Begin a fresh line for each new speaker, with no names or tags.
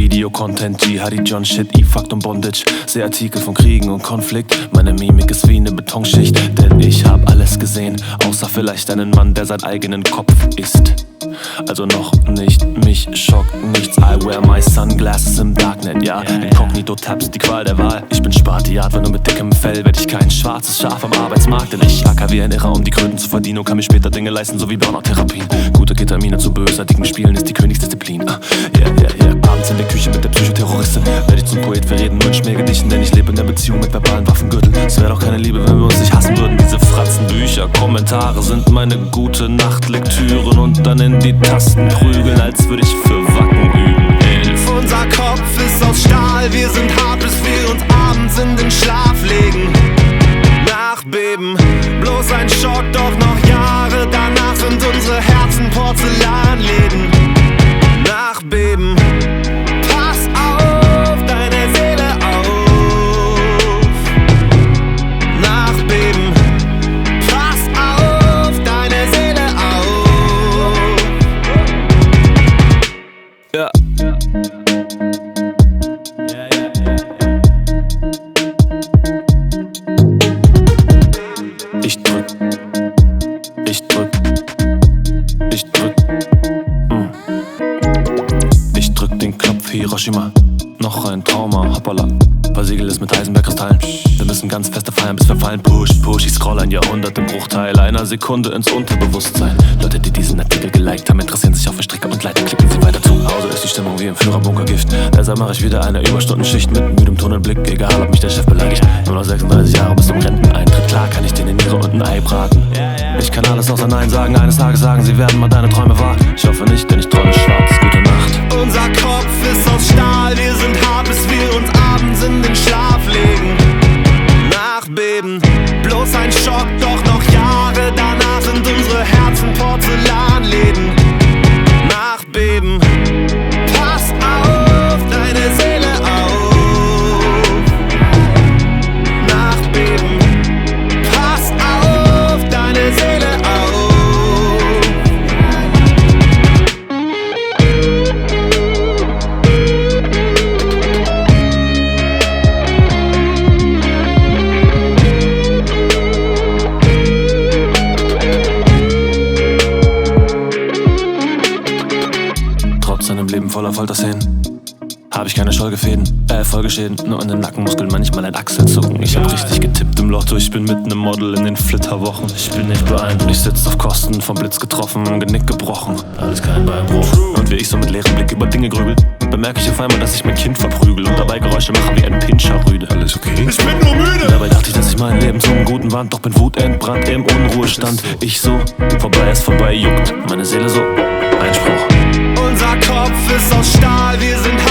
Videocontent, Jihadi John Shit, E-Fucked und Bondage. Seh Artikel von Kriegen und Konflikt. Meine Mimik ist wie eine Betonschicht, denn ich hab alles gesehen, außer vielleicht einen Mann, der seinen eigenen Kopf isst. Also noch nicht, mich schockt nichts. I wear my sunglasses im Darknet, ja. Inkognito-Tabs, die Qual der Wahl. Ich bin Spartiat, wenn du mit dickem Fell werd ich kein schwarzes Schaf am Arbeitsmarkt. Denn ich acker wie ein Irrer, um die Kröten zu verdienen und kann mir später Dinge leisten, so wie Burnout-Therapien. Gute Ketamine zu bösartigen Spielen ist die Königsdisziplin. Abends in der Küche mit der Psychoterroristin werd ich zum Poet, wir reden nur in Schmähgedichten, denn ich lebe in der Beziehung mit verbalen Waffengürteln. Es wär doch keine Liebe, wenn wir uns nicht hassen würden. Diese Fratzenbücher, Kommentare sind meine gute Nachtlektüren und dann in die Tasten prügeln, als würde ich für Wacken üben.
Unser Kopf ist aus Stahl, wir sind hart, bis wir uns abends in den Schlaf legen. Nachbeben, bloß ein Schock, doch noch Jahre danach sind unsere Herzen Porzellanläden. Nachbeben, pass auf deine Seele auf. Nachbeben, pass auf deine Seele auf.
Ja. Ich drück. Ich drück den Knopf Hiroshima. Noch ein Trauma, hoppala. Versiegel ist mit Heisenberg-Kristallen. Wir müssen ganz feste feiern, bis wir fallen. Push, ich scroll ein Jahrhundert im Bruchteil einer Sekunde ins Unterbewusstsein. Leute, die diesen Artikel geliked haben, interessieren sich auch für Stricke und Leiter. Klicken sie weiter zu. Hause ist die Stimmung wie im Führerbunkergift. Deshalb mache ich wieder eine Überstundenschicht mit müdem Tunnelblick. Egal, ob mich der Chef beleidigt. Nur noch 36 Jahre bis zum Renteneintritt. Klar kann ich denen in Niere und ein Ei braten. Ich kann alles außer Nein sagen. Eines Tages sagen sie, werden mal deine Träume wahr. Ich hoffe nicht, denn ich träume schwarz. Gute Nacht.
Unser Kopf ist aus Stahl, wir sind hart, bis wir uns abends in den Schlaf legen. Nachbeben, bloß ein Schock, doch noch Jahre danach sind unsere Herzen Porzellanläden. Nachbeben, pass auf deine Seele auf. Nachbeben, pass auf deine Seele auf.
Trotz einem Leben voller Folterszenen hab ich keine Folgeschäden, nur an den Nackenmuskeln manchmal ein Achselzucken. Ich hab richtig getippt im Lotto, ich bin mit nem Model in den Flitterwochen. Ich bin nicht beeindruckt, ich sitz auf Kosten, vom Blitz getroffen, Genick gebrochen. Alles kein Beinbruch. Und wie ich so mit leerem Blick über Dinge grübel, bemerke ich auf einmal, dass ich mein Kind verprügel und dabei Geräusche mache wie ein Pinscherrüde. Alles okay?
Ich bin nur müde.
Dabei dachte ich, dass ich mein Leben zum Guten wand, doch bin wutentbrannt im Unruhestand. Ich so, vorbei ist vorbei, juckt meine Seele so. Einspruch.
Unser Kopf ist aus Stahl, wir sind